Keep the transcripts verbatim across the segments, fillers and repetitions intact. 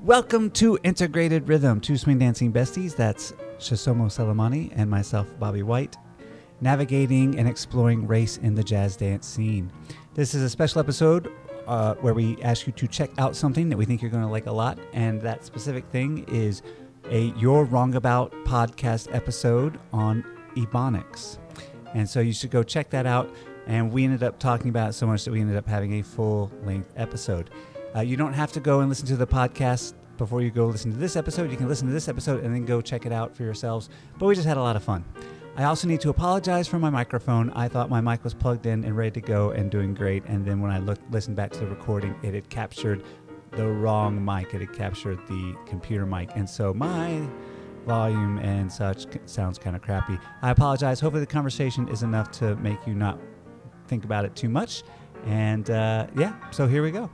Welcome to Integrated Rhythm, two swing dancing besties. That's Chisomo Selemani and myself, Bobby White, navigating and exploring race in the jazz dance scene. This is a special episode uh, where we ask you to check out something that we think you're going to like a lot, and that specific thing is a You're Wrong About podcast episode on Ebonics. And so you should go check that out. And we ended up talking about it so much that we ended up having a full-length episode. Uh, you don't have to go and listen to the podcast before you go listen to this episode. You can listen to this episode and then go check it out for yourselves. But we just had a lot of fun. I also need to apologize for my microphone. I thought my mic was plugged in and ready to go and doing great. And then when I looked, listened back to the recording, it had captured the wrong mic. It had captured the computer mic. And so my volume and such sounds kind of crappy. I apologize. Hopefully the conversation is enough to make you not think about it too much. And uh, yeah, so here we go.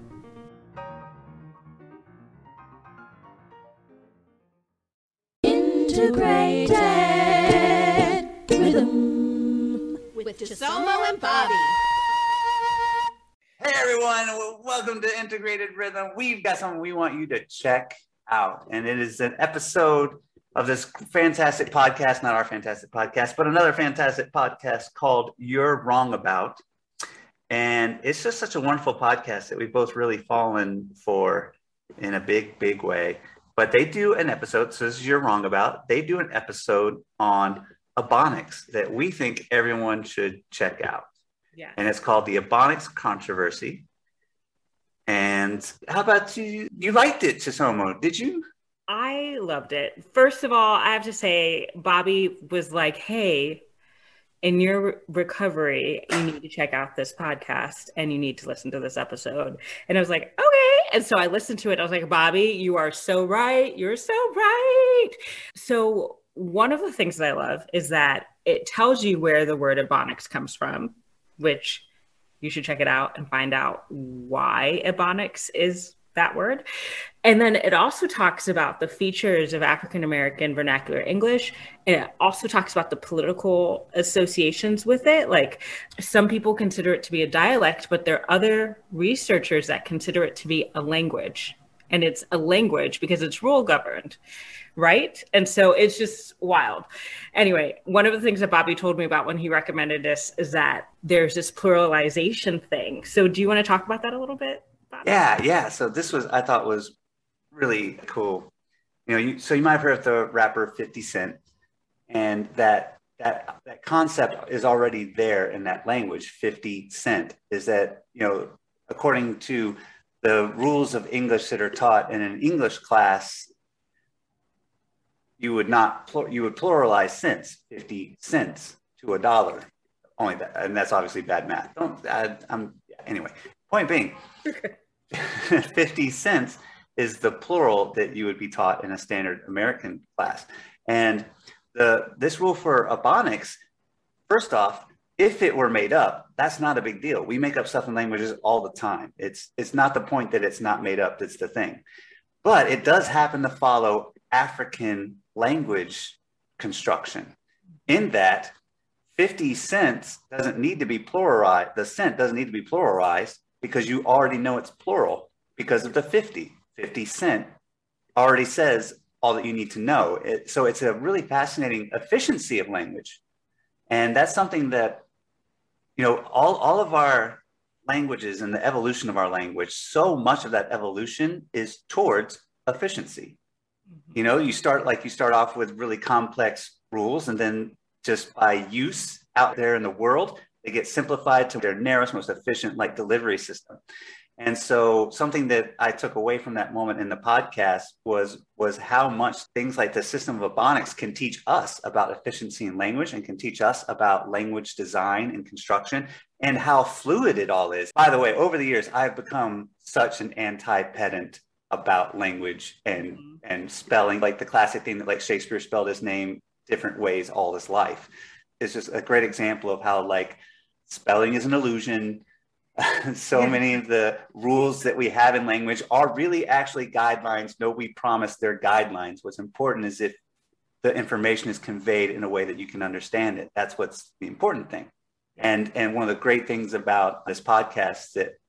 Integrated Rhythm with Chisomo and Bobby. Hey everyone, welcome to Integrated Rhythm. We've got something we want you to check out, and it is an episode of this fantastic podcast, not our fantastic podcast, but another fantastic podcast called You're Wrong About. And it's just such a wonderful podcast that we've both really fallen for in a big, big way. But they do an episode, so this is You're Wrong About. They do an episode on Ebonics that we think everyone should check out. Yeah. And it's called the Ebonics Controversy. And how about you? You liked it, Chisomo, did you? I loved it. First of all, I have to say, Bobby was like, hey, in your recovery, you need to check out this podcast and you need to listen to this episode. And I was like, okay. And so I listened to it. I was like, Bobby, you are so right. You're so right. So one of the things that I love is that it tells you where the word Ebonics comes from, which you should check it out and find out why Ebonics is that word. And then it also talks about the features of African-American vernacular English. And it also talks about the political associations with it. Like some people consider it to be a dialect, but there are other researchers that consider it to be a language. And it's a language because it's rule governed, right? And so it's just wild. Anyway, one of the things that Bobby told me about when he recommended this is that there's this pluralization thing. So do you want to talk about that a little bit? Yeah, yeah. So this was, I thought was really cool. You know, you, so you might have heard of the rapper fifty Cent, and that that that concept is already there in that language. fifty cent is that, you know, according to the rules of English that are taught in an English class, you would not you would pluralize cents, fifty cents to a dollar. Only that, and that's obviously bad math. Don't I, I'm anyway. Point being. fifty cents is the plural that you would be taught in a standard American class. And the this rule for Ebonics, first off, if it were made up, that's not a big deal. We make up stuff in languages all the time. It's it's not the point that it's not made up that's the thing. But it does happen to follow African language construction in that fifty cents doesn't need to be pluralized. The cent doesn't need to be pluralized because you already know it's plural because of the fifty. fifty cent already says all that you need to know. It, so it's a really fascinating efficiency of language. And that's something that, you know, all, all of our languages and the evolution of our language, so much of that evolution is towards efficiency. Mm-hmm. You know, you start like you start off with really complex rules, and then just by use out there in the world, they get simplified to their narrowest, most efficient, like delivery system. And so something that I took away from that moment in the podcast was, was how much things like the system of Ebonics can teach us about efficiency in language and can teach us about language design and construction and how fluid it all is. By the way, over the years, I've become such an anti-pedant about language and, mm-hmm. and spelling, like the classic thing that like Shakespeare spelled his name different ways all his life. It's just a great example of how like spelling is an illusion. so yeah. Many of the rules that we have in language are really actually guidelines. No, we promise they're guidelines. What's important is if the information is conveyed in a way that you can understand it. That's what's the important thing. And and one of the great things about this podcast that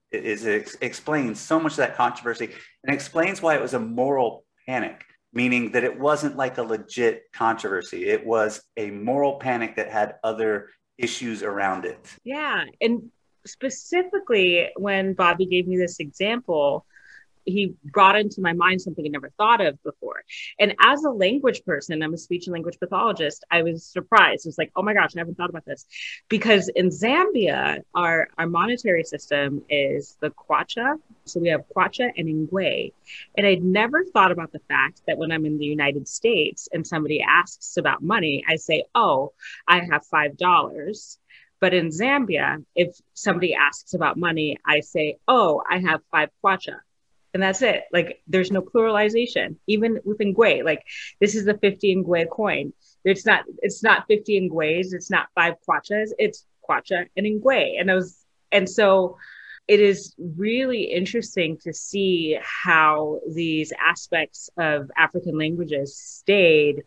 is it ex- explains so much of that controversy and explains why it was a moral panic, meaning that it wasn't like a legit controversy. It was a moral panic that had other issues around it. Yeah. And specifically, when Bobby gave me this example, he brought into my mind something I never thought of before. And as a language person, I'm a speech and language pathologist, I was surprised. It was like, oh my gosh, I never thought about this. Because in Zambia, our, our monetary system is the kwacha. So we have kwacha and ngwe. And I'd never thought about the fact that when I'm in the United States and somebody asks about money, I say, oh, I have five dollars. But in Zambia, if somebody asks about money, I say, oh, I have five kwacha. And that's it. Like, there's no pluralization, even with ngwe. Like, this is the fifty ngwe coin. It's not, it's not fifty ngwes. It's not five kwachas. It's kwacha and ngwe. And I was, and so it is really interesting to see how these aspects of African languages stayed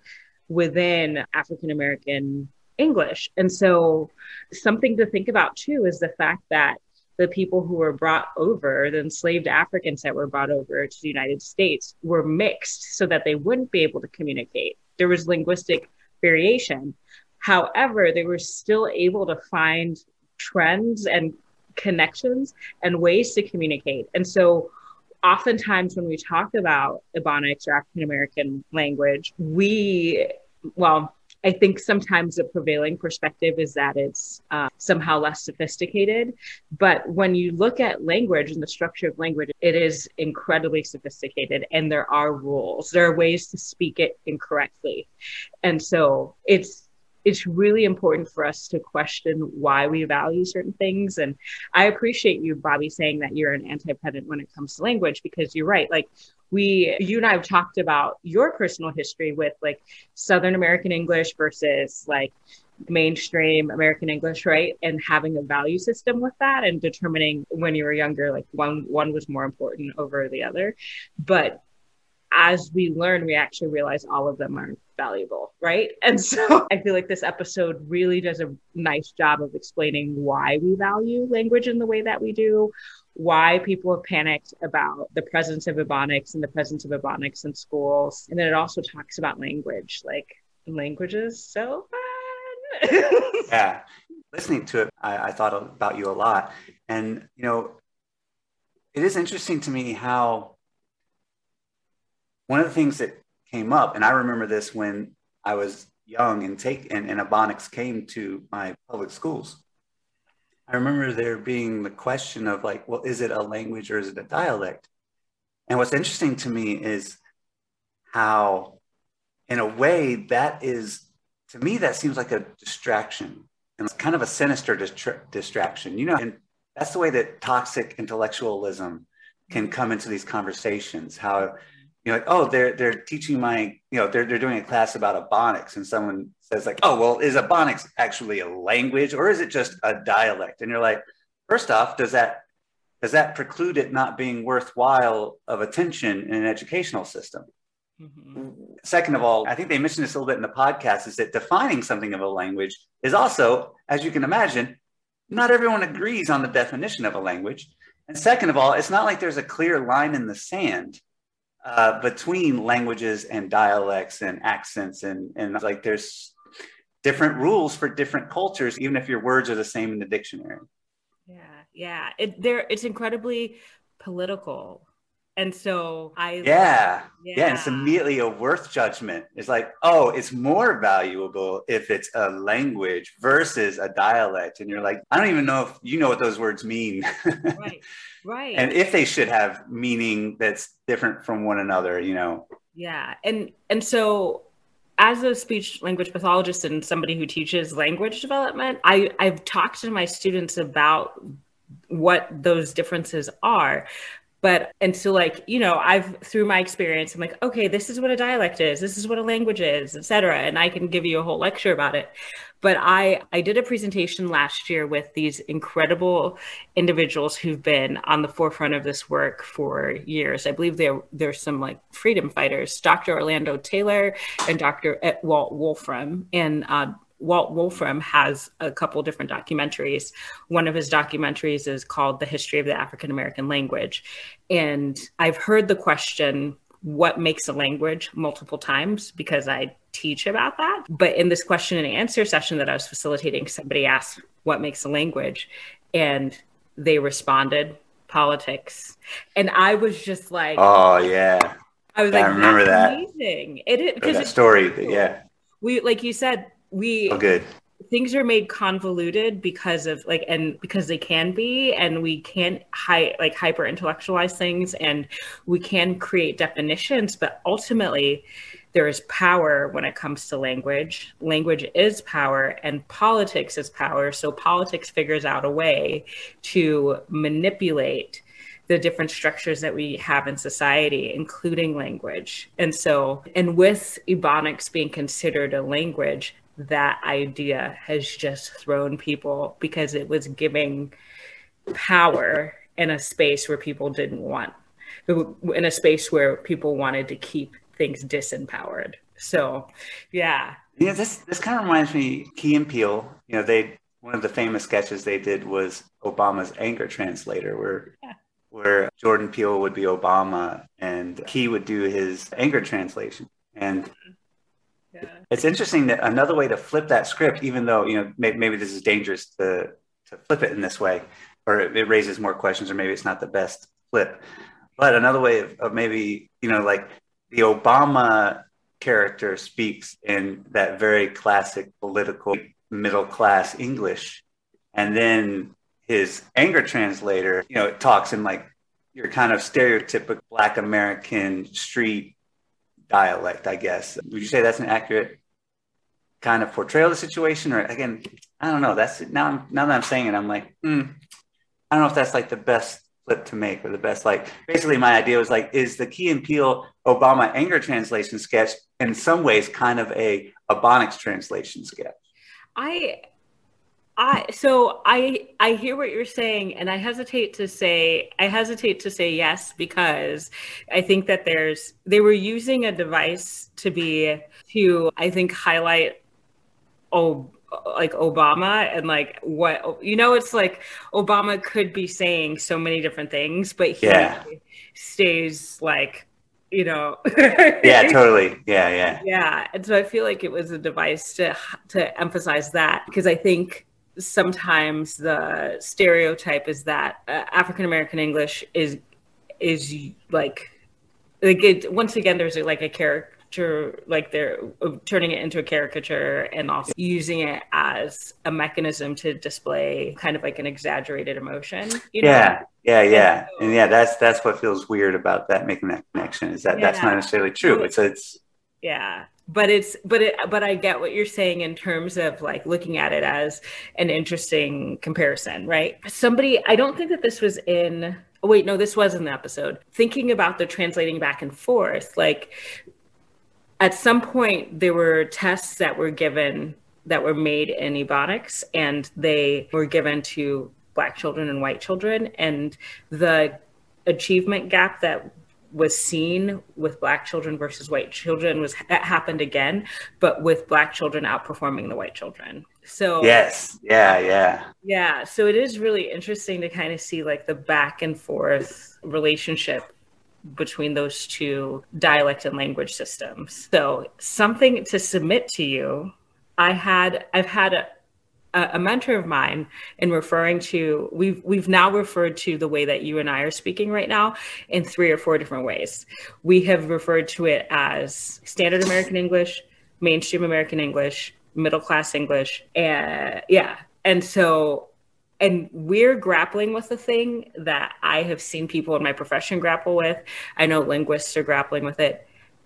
within African American English. And so something to think about too is the fact that the people who were brought over, the enslaved Africans that were brought over to the United States, were mixed so that they wouldn't be able to communicate. There was linguistic variation. However, they were still able to find trends and connections and ways to communicate. And so oftentimes when we talk about Ebonics or African American language, we, well, I think sometimes the prevailing perspective is that it's uh, somehow less sophisticated. But when you look at language and the structure of language, it is incredibly sophisticated, and there are rules. There are ways to speak it incorrectly. And so it's it's really important for us to question why we value certain things. And I appreciate you, Bobby, saying that you're an anti-pedant when it comes to language, because you're right. Like, we, you and I have talked about your personal history with like Southern American English versus like mainstream American English, right? And having a value system with that and determining when you were younger, like one, one was more important over the other. But as we learn, we actually realize all of them are valuable, right? And so I feel like this episode really does a nice job of explaining why we value language in the way that we do, why people have panicked about the presence of Ebonics and the presence of Ebonics in schools. And then it also talks about language, like language is so fun. Yeah. Listening to it, I, I thought about you a lot. And, you know, it is interesting to me how one of the things that came up, and I remember this when I was young and take and, and Ebonics came to my public schools. I remember there being the question of like, well, is it a language or is it a dialect? And what's interesting to me is how, in a way, that is, to me, that seems like a distraction, and it's kind of a sinister distra- distraction, you know, and that's the way that toxic intellectualism can come into these conversations. How, you know, like, oh, they're they're teaching my, you know, they're they're doing a class about Ebonics, and someone says like, oh, well, is Ebonics actually a language or is it just a dialect? And you're like, first off, does that does that preclude it not being worthwhile of attention in an educational system? Mm-hmm. Second of all, I think they mentioned this a little bit in the podcast, is that defining something of a language is also, as you can imagine, not everyone agrees on the definition of a language. And second of all, it's not like there's a clear line in the sand uh, between languages and dialects and accents. And, and like there's different rules for different cultures, even if your words are the same in the dictionary. Yeah, yeah. It, there, it's incredibly political. And so I... Yeah, yeah, yeah. And it's immediately a worth judgment. It's like, oh, it's more valuable if it's a language versus a dialect. And you're like, I don't even know if you know what those words mean. Right, right. And if they should have meaning that's different from one another, you know. Yeah. And, and so as a speech language pathologist and somebody who teaches language development, I, I've talked to my students about what those differences are. But, and so like, you know, I've, through my experience, I'm like, okay, this is what a dialect is. This is what a language is, et cetera. And I can give you a whole lecture about it. But I, I did a presentation last year with these incredible individuals who've been on the forefront of this work for years. I believe there, there's some like freedom fighters, Doctor Orlando Taylor and Doctor Walt Wolfram. And uh, Walt Wolfram has a couple different documentaries. One of his documentaries is called The History of the African American Language. And I've heard the question, what makes a language, multiple times because I teach about that. But in this question and answer session that I was facilitating, somebody asked what makes a language, and they responded politics. And I was just like, oh yeah, I was I like, remember that's that. amazing. It because that it's story, but yeah, we like you said, we oh good. Things are made convoluted because of like, and because they can be, and we can hi, like hyper intellectualize things, and we can create definitions, but ultimately there is power when it comes to language. Language is power and politics is power. So politics figures out a way to manipulate the different structures that we have in society, including language. And so, and with Ebonics being considered a language, that idea has just thrown people because it was giving power in a space where people didn't want, in a space where people wanted to keep things disempowered. So, yeah. Yeah, this this kind of reminds me, Key and Peele, you know, they, one of the famous sketches they did was Obama's anger translator, where yeah. where Jordan Peele would be Obama and Key would do his anger translation. And yeah. It's interesting that another way to flip that script, even though, you know, maybe, maybe this is dangerous to, to flip it in this way, or it, it raises more questions, or maybe it's not the best flip. But another way of, of maybe, you know, like the Obama character speaks in that very classic political middle class English. And then his anger translator, you know, talks in like your kind of stereotypical Black American street dialect, I guess. Would you say that's an accurate kind of portrayal of the situation? Or again, I don't know. That's now, I'm, now that I'm saying it, I'm like, hmm, I don't know if that's like the best flip to make, or the best, like, basically my idea was like, is the Key and Peele Obama anger translation sketch in some ways kind of a Ebonics translation sketch? I I so I I hear what you're saying, and I hesitate to say I hesitate to say yes, because I think that there's they were using a device to be to I think highlight oh like Obama and like what you know it's like Obama could be saying so many different things, but he yeah. stays like you know yeah totally yeah yeah yeah and so I feel like it was a device to to emphasize that, because I think sometimes the stereotype is that uh, African American English is is like like it once again there's a, like a caricature, like they're turning it into a caricature and also using it as a mechanism to display kind of like an exaggerated emotion, you know? yeah yeah yeah and, so, and yeah that's that's what feels weird about that, making that connection, is that yeah. that's not necessarily true. It's it's yeah But it's, but it, but I get what you're saying in terms of like looking at it as an interesting comparison, right? Somebody, I don't think that this was in, oh wait, no, this was in the episode. Thinking about the translating back and forth, like at some point there were tests that were given that were made in Ebonics, and they were given to Black children and white children. And the achievement gap that was seen with Black children versus white children was that happened again, but with Black children outperforming the white children. So yes, yeah, yeah, yeah. So it is really interesting to kind of see like the back and forth relationship between those two dialect and language systems. So something to submit to you. I had, I've had a, a mentor of mine in referring to, we've we've now referred to the way that you and I are speaking right now in three or four different ways. We have referred to it as standard American English, mainstream American English, middle class English, and yeah. And so, and we're grappling with a thing that I have seen people in my profession grapple with. I know linguists are grappling with it.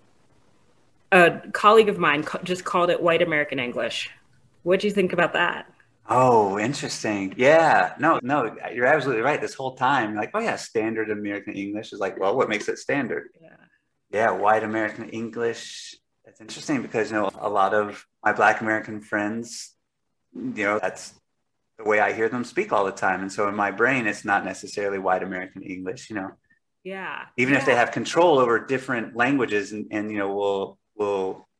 A colleague of mine just called it white American English. What do you think about that? Oh, interesting. Yeah. No, no, you're absolutely right. This whole time, like, oh yeah, standard American English is like, well, what makes it standard? Yeah. Yeah, white American English. That's interesting because, you know, a lot of my Black American friends, you know, that's the way I hear them speak all the time. And so in my brain, it's not necessarily white American English, you know. Yeah. Even yeah. if they have control over different languages and, and you know, will will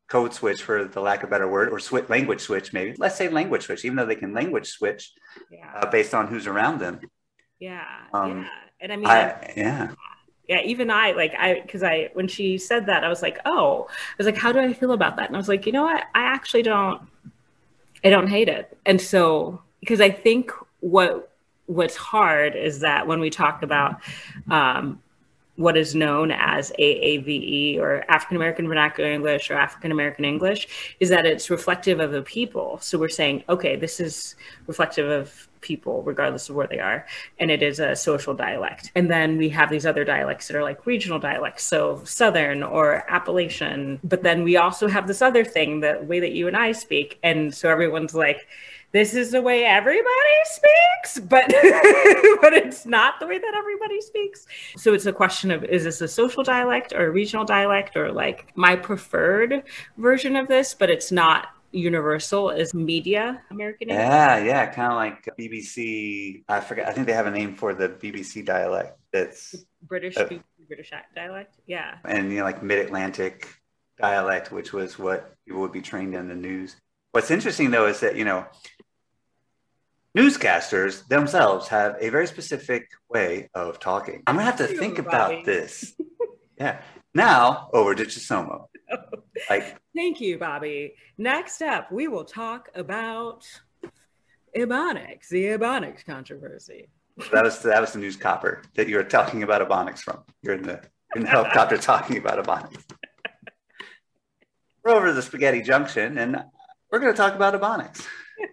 code switch, for the lack of a better word, or switch, language switch maybe. Let's say language switch, even though they can language switch Yeah. uh, based on who's around them. Yeah. Um, yeah. And I mean, I, yeah. Yeah, even I, like, I, because I, when she said that, I was like, oh, I was like, how do I feel about that? And I was like, you know what? I actually don't, I don't hate it. And so, because I think what, what's hard is that when we talk about um, what is known as A A V E, or African American Vernacular English, or African American English, is that it's reflective of a people. So we're saying, okay, this is reflective of people regardless of where they are, and it is a social dialect. And then we have these other dialects that are like regional dialects, so Southern or Appalachian. But then we also have this other thing, the way that you and I speak, and so everyone's like, this is the way everybody speaks, but but it's not the way that everybody speaks. So it's a question of, is this a social dialect or a regional dialect, or like my preferred version of this, but it's not universal, is media American English. Yeah, yeah, kind of like B B C. I forget. I think they have a name for the B B C dialect. That's British uh, British dialect. Yeah, and you know, like Mid-Atlantic dialect, which was what people would be trained in the news. What's interesting though is that, you know, newscasters themselves have a very specific way of talking. I'm gonna have to think about this. Yeah. Now over to Chisomo. Like, thank you, Bobby. Next up, we will talk about Ebonics, the Ebonics controversy. that was that was the news copper that you were talking about Ebonics from. You're in the in the helicopter talking about Ebonics. We're over the Spaghetti Junction, and we're going to talk about Ebonics.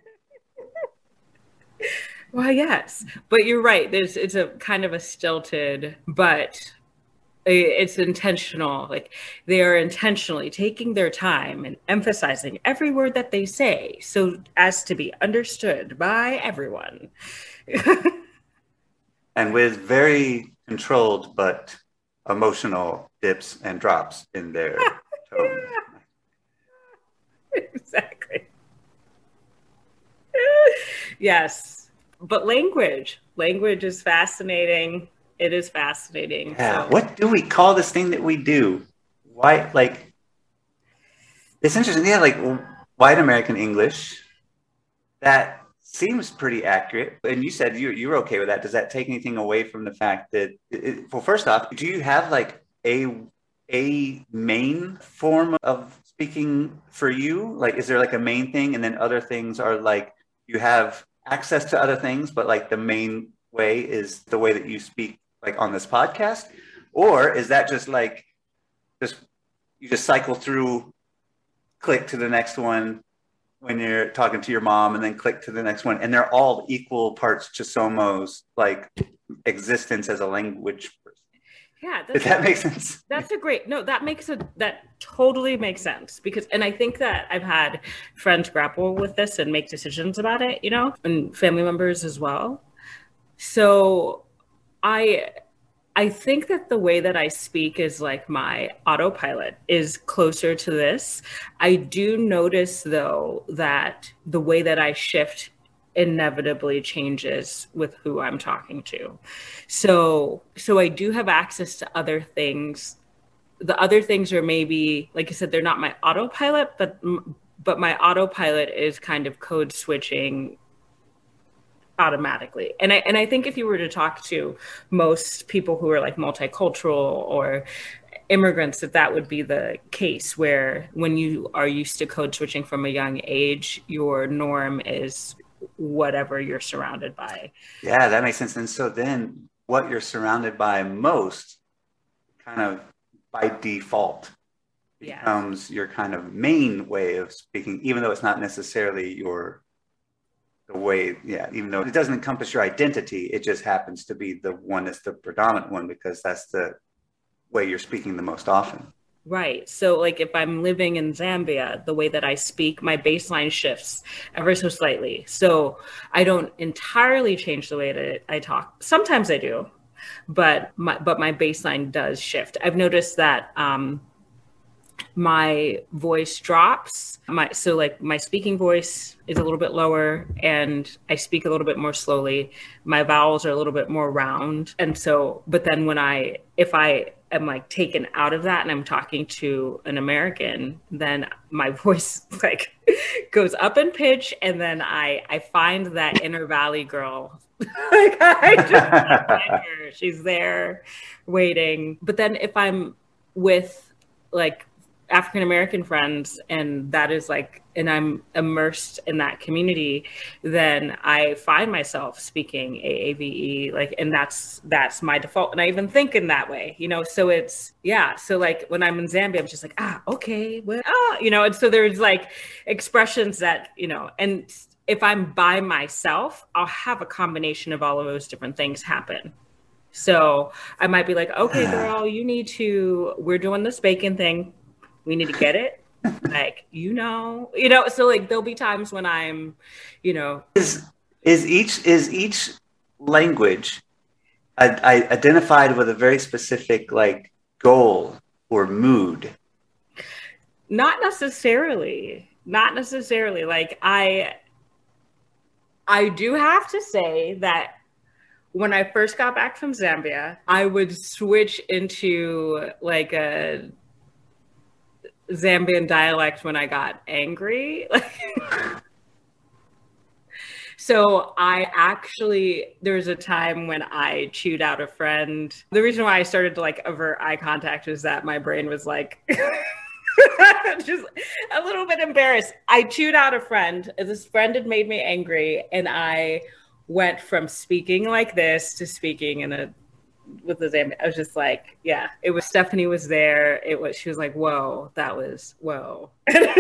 Well, yes, but you're right. There's it's a kind of a stilted, but it's intentional. Like, they are intentionally taking their time and emphasizing every word that they say, so as to be understood by everyone. And with very controlled but emotional dips and drops in their tone. Exactly. Yes, but language, language is fascinating. It is fascinating. Yeah. So. What do we call this thing that we do? Why, like, it's interesting. Yeah, like white American English. That seems pretty accurate. And you said you you were okay with that. Does that take anything away from the fact that? It, well, first off, do you have like a a main form of speaking for you? Like, is there like a main thing, and then other things are like you have access to other things, but like the main way is the way that you speak, like on this podcast? Or is that just like just you just cycle through, click to the next one when you're talking to your mom, and then click to the next one, and they're all equal parts Chisomo's like existence as a language person? Yeah, Does that make sense? That's a great, no, that makes a, that totally makes sense, because, and I think that I've had friends grapple with this and make decisions about it, you know, and family members as well. So I, I think that the way that I speak is like my autopilot is closer to this. I do notice though that the way that I shift inevitably changes with who I'm talking to. So, so I do have access to other things. The other things are maybe, like I said, they're not my autopilot, but, but my autopilot is kind of code switching automatically. And I, and I think if you were to talk to most people who are like multicultural or immigrants, that that would be the case, where when you are used to code switching from a young age, your norm is whatever you're surrounded by. Yeah, that makes sense. And so then what you're surrounded by most kind of by default becomes yeah. your kind of main way of speaking, even though it's not necessarily your the way, yeah, even though it doesn't encompass your identity, it just happens to be the one that's the predominant one, because that's the way you're speaking the most often. Right. So like if I'm living in Zambia, the way that I speak, my baseline shifts ever so slightly. So I don't entirely change the way that I talk. Sometimes I do, but my, but my baseline does shift. I've noticed that um, my voice drops. My so like my speaking voice is a little bit lower and I speak a little bit more slowly. My vowels are a little bit more round. And so, but then when I, if I am like taken out of that and I'm talking to an American, then my voice like goes up in pitch. And then I, I find that inner valley girl. Like I just find her. She's there waiting. But then if I'm with like African American friends and that is like, and I'm immersed in that community, then I find myself speaking A A V E, like, and that's, that's my default. And I even think in that way, you know, so it's, yeah. So like when I'm in Zambia, I'm just like, ah, okay, well, ah, you know, and so there's like expressions that, you know, and if I'm by myself, I'll have a combination of all of those different things happen. So I might be like, okay, girl, you need to, we're doing this bacon thing. We need to get it. Like, you know, you know, so like there'll be times when I'm, you know. Is, is each, is each language I, I identified with a very specific like goal or mood? Not necessarily, not necessarily. Like I, I do have to say that when I first got back from Zambia, I would switch into like a Zambian dialect when I got angry. So I actually, there was a time when I chewed out a friend. The reason why I started to like avert eye contact was that my brain was like, just a little bit embarrassed. I chewed out a friend. This friend had made me angry and I went from speaking like this to speaking in a with the Zambian. I was just like, yeah, it was Stephanie was there. It was, she was like, whoa, that was, whoa.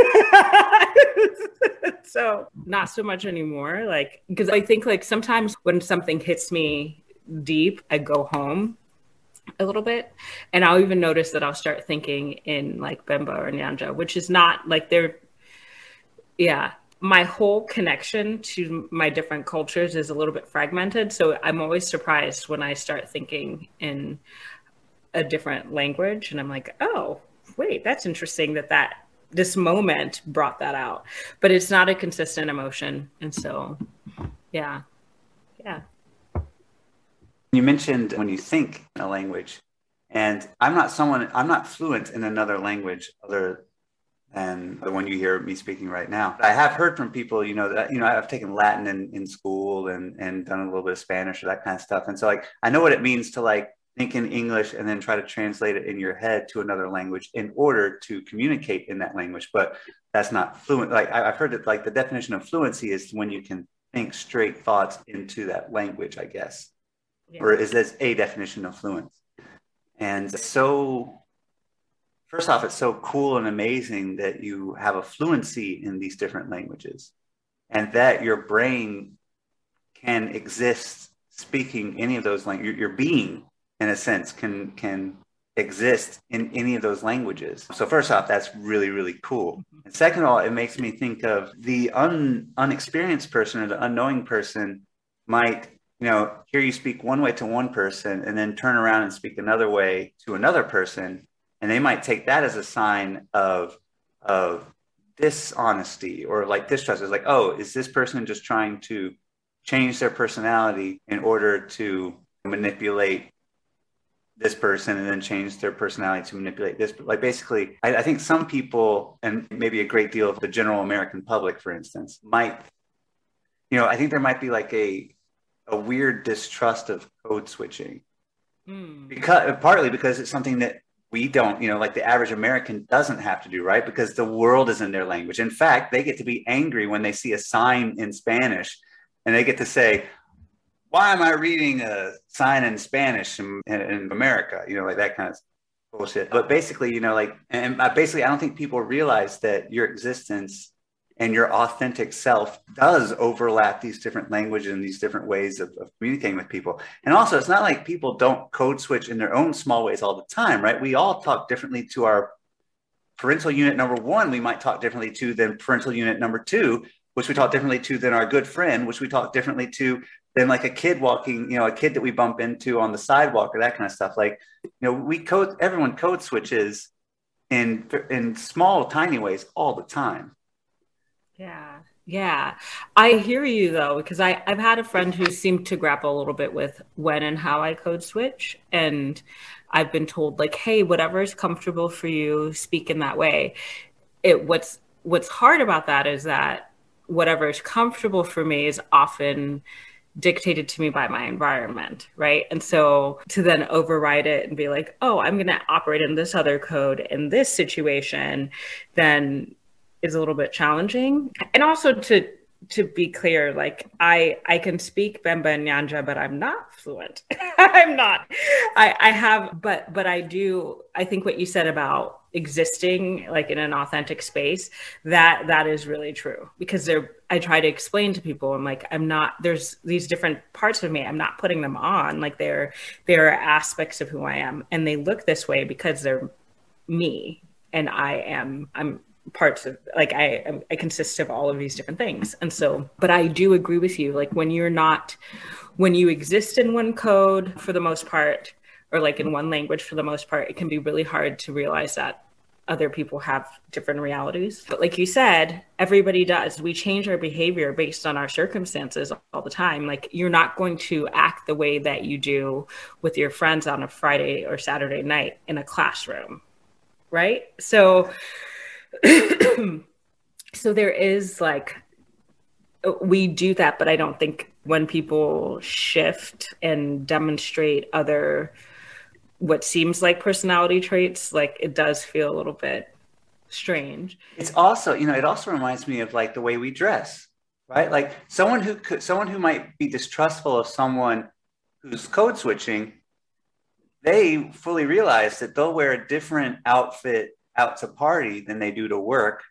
So not so much anymore. Like, because I think like sometimes when something hits me deep, I go home a little bit and I'll even notice that I'll start thinking in like Bemba or Nyanja, which is not like they're, yeah. My whole connection to my different cultures is a little bit fragmented. So I'm always surprised when I start thinking in a different language and I'm like, oh, wait, that's interesting that that this moment brought that out, but it's not a consistent emotion. And so, yeah, yeah. You mentioned when you think in a language, and I'm not someone, I'm not fluent in another language other than the one you hear me speaking right now. I have heard from people, you know, that, you know, I've taken Latin in, in school and, and done a little bit of Spanish or that kind of stuff. And so like, I know what it means to like think in English and then try to translate it in your head to another language in order to communicate in that language. But that's not fluent. Like I've heard that like the definition of fluency is when you can think straight thoughts into that language, I guess. Yeah. Or is this a definition of fluence? And so first off, it's so cool and amazing that you have a fluency in these different languages and that your brain can exist speaking any of those languages. Your, your being, in a sense, can, can exist in any of those languages. So first off, that's really, really cool. And second of all, it makes me think of the un, unexperienced person or the unknowing person might, you know, hear you speak one way to one person and then turn around and speak another way to another person. And they might take that as a sign of, of dishonesty or like distrust. It's like, oh, is this person just trying to change their personality in order to manipulate this person and then change their personality to manipulate this? Like basically, I, I think some people, and maybe a great deal of the general American public, for instance, might, you know, I think there might be like a, a weird distrust of code switching. Mm. Because partly because it's something that we don't, you know, like the average American doesn't have to do, right? Because the world is in their language. In fact, they get to be angry when they see a sign in Spanish and they get to say, why am I reading a sign in Spanish in, in America? You know, like that kind of bullshit. But basically, you know, like, and basically, I don't think people realize that your existence and your authentic self does overlap these different languages and these different ways of, of communicating with people. And also, it's not like people don't code switch in their own small ways all the time, right? We all talk differently to our parental unit number one. We might talk differently to than parental unit number two, which we talk differently to than our good friend, which we talk differently to than like a kid walking, you know, a kid that we bump into on the sidewalk or that kind of stuff. Like, you know, we code, everyone code switches in in small, tiny ways all the time. Yeah. Yeah. I hear you though, because I, I've had a friend who seemed to grapple a little bit with when and how I code switch. And I've been told like, hey, whatever is comfortable for you, speak in that way. It what's what's hard about that is that whatever is comfortable for me is often dictated to me by my environment, right? And so to then override it and be like, oh, I'm going to operate in this other code in this situation, then is a little bit challenging. And also to to be clear, like I I can speak Bemba and Nyanja, but I'm not fluent. I'm not. I, I have, but but I do. I think what you said about existing like in an authentic space, that that is really true, because there I try to explain to people, I'm like, I'm not, there's these different parts of me, I'm not putting them on, like they're they're aspects of who I am, and they look this way because they're me, and I am I'm parts of like I I consist of all of these different things. And so, but I do agree with you, like when you're not, when you exist in one code for the most part, or like in one language for the most part, it can be really hard to realize that other people have different realities. But like you said, everybody does. We change our behavior based on our circumstances all the time. Like you're not going to act the way that you do with your friends on a Friday or Saturday night in a classroom, right? So, so there is like, we do that, but I don't think when people shift and demonstrate other what seems like personality traits, like it does feel a little bit strange. It's also, you know, it also reminds me of like the way we dress, right? Like someone who could, someone who might be distrustful of someone who's code switching, they fully realize that they'll wear a different outfit out to party than they do to work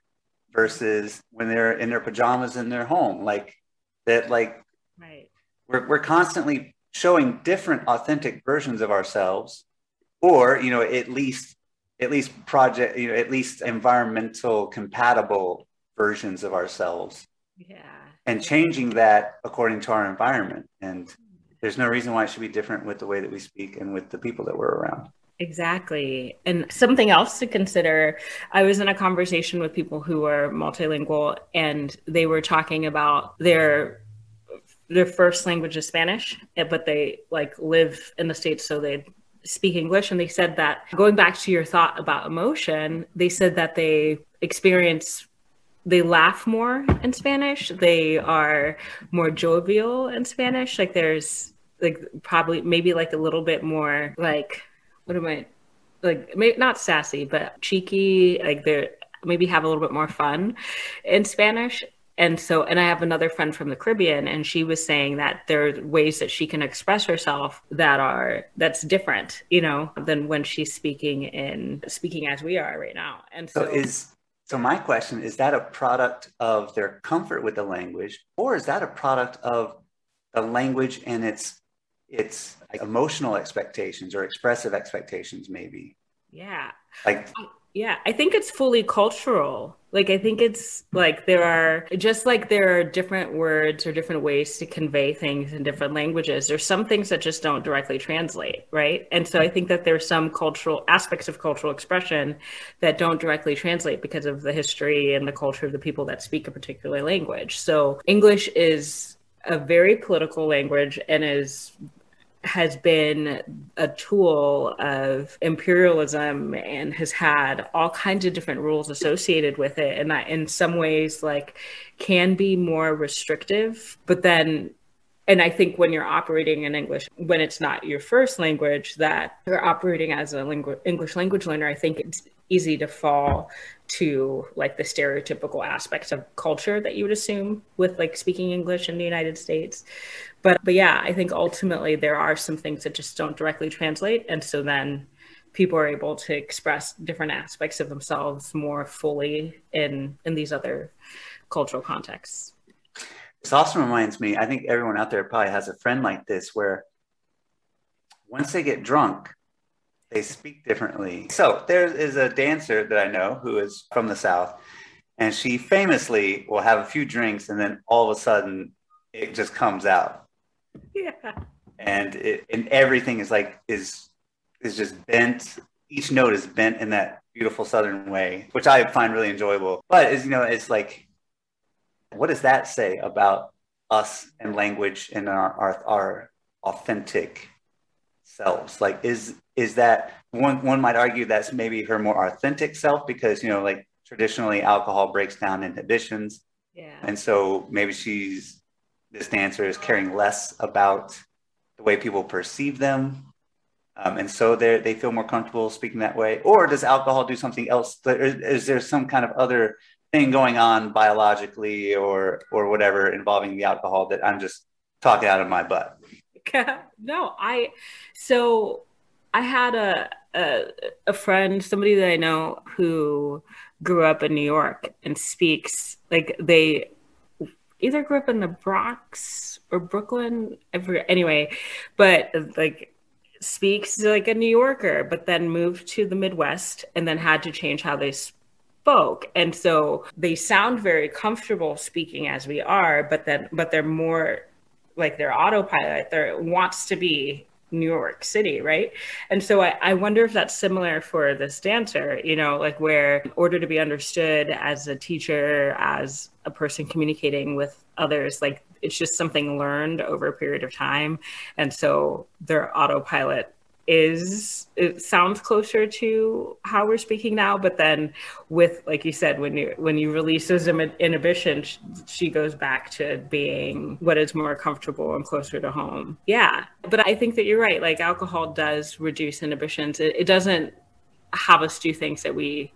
versus when they're in their pajamas in their home. Like that, like right. we're, we're constantly showing different authentic versions of ourselves, or, you know, at least, at least project, you know, at least environmental compatible versions of ourselves. Yeah. And changing that according to our environment. And there's no reason why it should be different with the way that we speak and with the people that we're around. Exactly. And something else to consider, I was in a conversation with people who are multilingual, and they were talking about their their first language is Spanish, but they like live in the States, so they speak English. And they said that, going back to your thought about emotion, they said that they experience, they laugh more in Spanish. They are more jovial in Spanish. Like there's like probably maybe like a little bit more like, what am I, like maybe not sassy, but cheeky. Like they're maybe have a little bit more fun in Spanish. And so, and I have another friend from the Caribbean, and she was saying that there are ways that she can express herself that are, that's different, you know, than when she's speaking in, speaking as we are right now. And so, so is, so my question, is that a product of their comfort with the language, or is that a product of the language and its, its like emotional expectations or expressive expectations maybe? Yeah. Like, yeah, I think it's fully cultural. Like, I think it's like there are, just like there are different words or different ways to convey things in different languages, there's some things that just don't directly translate, right? And so I think that there's some cultural aspects of cultural expression that don't directly translate because of the history and the culture of the people that speak a particular language. So English is a very political language and is has been a tool of imperialism and has had all kinds of different rules associated with it. And that in some ways like can be more restrictive, but then, and I think when you're operating in English, when it's not your first language, that you're operating as a lingu- English language learner, I think it's easy to fall to like the stereotypical aspects of culture that you would assume with like speaking English in the United States. But but yeah, I think ultimately there are some things that just don't directly translate. And so then people are able to express different aspects of themselves more fully in, in these other cultural contexts. This also reminds me, I think everyone out there probably has a friend like this where once they get drunk, they speak differently. So there is a dancer that I know who is from the South, and she famously will have a few drinks and then all of a sudden it just comes out. Yeah. And it, and everything is like, is, is just bent. Each note is bent in that beautiful Southern way, which I find really enjoyable. But is you know, it's like, what does that say about us and language and our our, our authentic selves? Like, is is that one one might argue that's maybe her more authentic self, because, you know, like traditionally alcohol breaks down inhibitions. Yeah. And so maybe she's, this dancer is caring less about the way people perceive them. Um, and so they they feel more comfortable speaking that way. Or does alcohol do something else? Is, is there some kind of other thing going on biologically or or whatever involving the alcohol that I'm just talking out of my butt? No, I, so I had a, a, a friend, somebody that I know who grew up in New York and speaks, like they either grew up in the Bronx or Brooklyn, I forget, anyway, but like speaks like a New Yorker, but then moved to the Midwest and then had to change how they spoke. And so they sound very comfortable speaking as we are, but then, but they're more like their autopilot, there wants to be New York City, right? And so I, I wonder if that's similar for this dancer, you know, like where in order to be understood as a teacher, as a person communicating with others, like it's just something learned over a period of time. And so their autopilot is, it sounds closer to how we're speaking now, but then with, like you said, when you when you release those inhibitions, she goes back to being what is more comfortable and closer to home. Yeah, but I think that you're right. Like alcohol does reduce inhibitions. It, it doesn't have us do things that we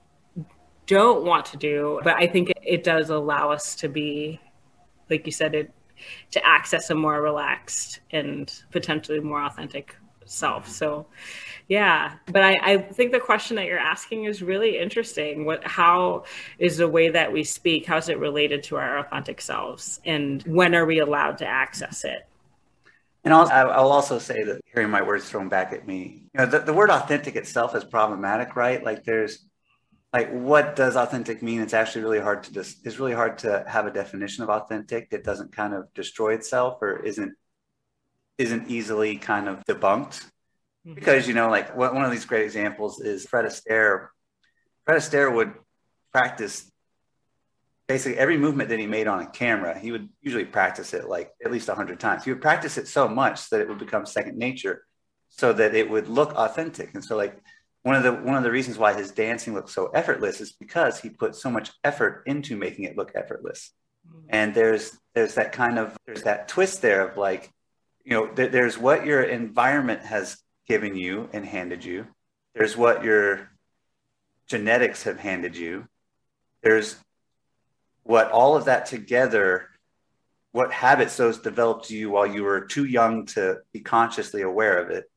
don't want to do, but I think it, it does allow us to be, like you said, it to access a more relaxed and potentially more authentic self. So yeah, but I, I think the question that you're asking is really interesting. What, how is the way that we speak, how is it related to our authentic selves, and when are we allowed to access it? And also, I'll also say that hearing my words thrown back at me, you know, the, the word authentic itself is problematic, right? Like there's, like, what does authentic mean? It's actually really hard to just, it's really hard to have a definition of authentic that doesn't kind of destroy itself or isn't isn't easily kind of debunked. Because, you know, like one of these great examples is Fred Astaire. Fred Astaire would practice basically every movement that he made on a camera. He would usually practice it like at least a hundred times. He would practice it so much that it would become second nature, so that it would look authentic. And so like one of the one of the reasons why his dancing looks so effortless is because he put so much effort into making it look effortless. And there's there's that kind of there's that twist there of like, you know, th- there's what your environment has given you and handed you. There's what your genetics have handed you. There's what all of that together, what habits those developed to you while you were too young to be consciously aware of it.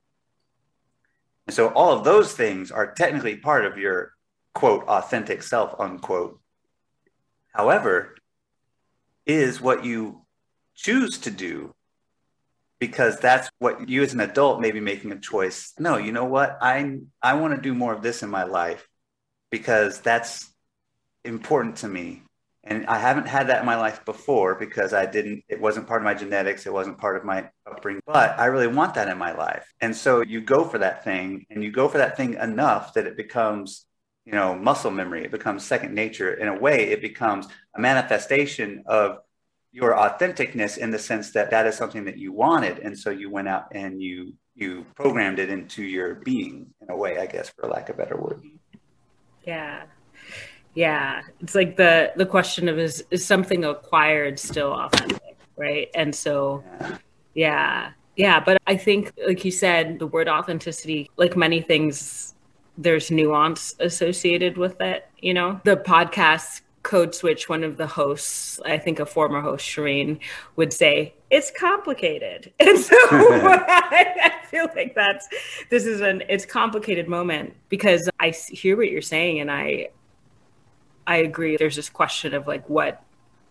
And so all of those things are technically part of your, quote, authentic self, unquote. However, is what you choose to do, because that's what you as an adult may be making a choice. No, you know what? I I want to do more of this in my life because that's important to me. And I haven't had that in my life before because I didn't, it wasn't part of my genetics. It wasn't part of my upbringing, but I really want that in my life. And so you go for that thing, and you go for that thing enough that it becomes, you know, muscle memory. It becomes second nature. In a way, it becomes a manifestation of your authenticness in the sense that that is something that you wanted. And so you went out and you, you programmed it into your being in a way, I guess, for lack of a better word. Yeah. Yeah. It's like the, the question of is, is something acquired still authentic? Right. And so, yeah. yeah. Yeah. But I think, like you said, the word authenticity, like many things, there's nuance associated with it. You know, the podcast Code Switch, one of the hosts, I think a former host, Shireen, would say, it's complicated. And so I, I feel like that's, this is an, it's complicated moment because I hear what you're saying. And I, I agree. There's this question of like, what,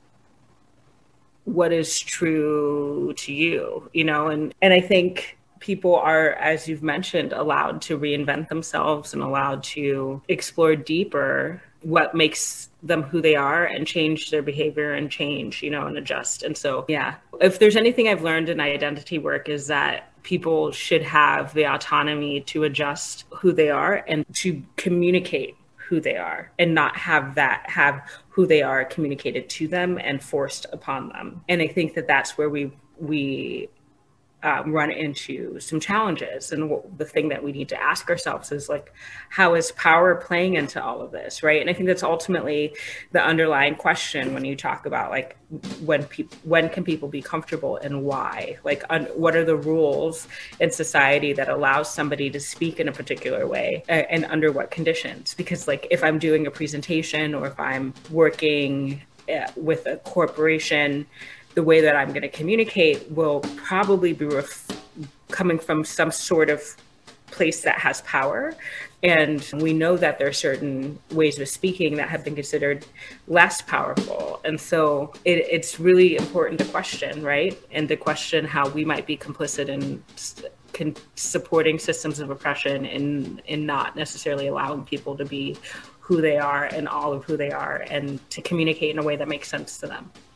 what is true to you, you know? And, and I think people are, as you've mentioned, allowed to reinvent themselves and allowed to explore deeper what makes them who they are and change their behavior and change, you know, and adjust. And so, yeah, if there's anything I've learned in identity work is that people should have the autonomy to adjust who they are and to communicate who they are and not have that have who they are communicated to them and forced upon them. And I think that that's where we we um, run into some challenges. And what, the thing that we need to ask ourselves is like, how is power playing into all of this, right? And I think that's ultimately the underlying question when you talk about like when people when can people be comfortable and why? Like, un, what are the rules in society that allows somebody to speak in a particular way, uh, and under what conditions? Because like if I'm doing a presentation or if I'm working uh, with a corporation, the way that I'm going to communicate will probably be ref- coming from some sort of place that has power. And we know that there are certain ways of speaking that have been considered less powerful. And so it, it's really important to question, right? And to question how we might be complicit in con- supporting systems of oppression and, and not necessarily allowing people to be who they are and all of who they are and to communicate in a way that makes sense to them.